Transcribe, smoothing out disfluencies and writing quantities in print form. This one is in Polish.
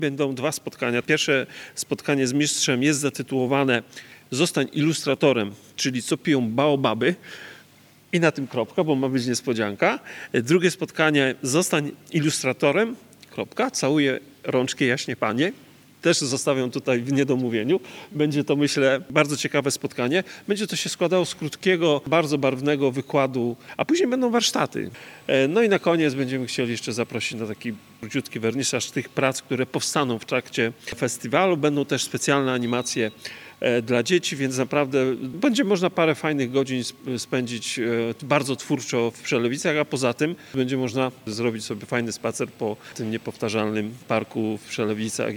Będą dwa spotkania. Pierwsze spotkanie z mistrzem jest zatytułowane "Zostań ilustratorem", czyli co piją baobaby. I na tym kropka, bo ma być niespodzianka. Drugie spotkanie "Zostań ilustratorem", kropka, całuję rączki jaśnie panie. Też zostawiam tutaj w niedomówieniu. Będzie to, myślę, bardzo ciekawe spotkanie. Będzie to się składało z krótkiego, bardzo barwnego wykładu, a później będą warsztaty. No i na koniec będziemy chcieli jeszcze zaprosić na taki króciutki wernisaż tych prac, które powstaną w trakcie festiwalu. Będą też specjalne animacje dla dzieci, więc naprawdę będzie można parę fajnych godzin spędzić bardzo twórczo w Przelewicach, a poza tym będzie można zrobić sobie fajny spacer po tym niepowtarzalnym parku w Przelewicach.